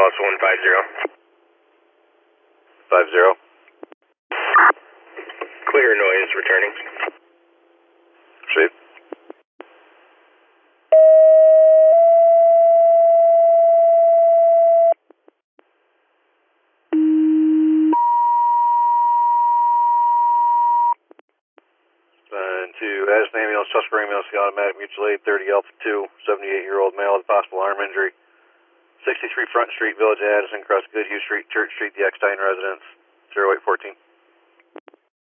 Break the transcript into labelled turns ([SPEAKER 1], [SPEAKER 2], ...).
[SPEAKER 1] Dallas 150.
[SPEAKER 2] 50.
[SPEAKER 1] Clear noise returning.
[SPEAKER 2] Proceed. To Addison Ambulance, Tuscarora Ambulance, the automatic mutual aid, 30 Alpha 2, 78-year-old male with possible arm injury. 63 Front Street, Village, Addison, across Goodhue Street, Church Street, the Eckstein residence, 0814.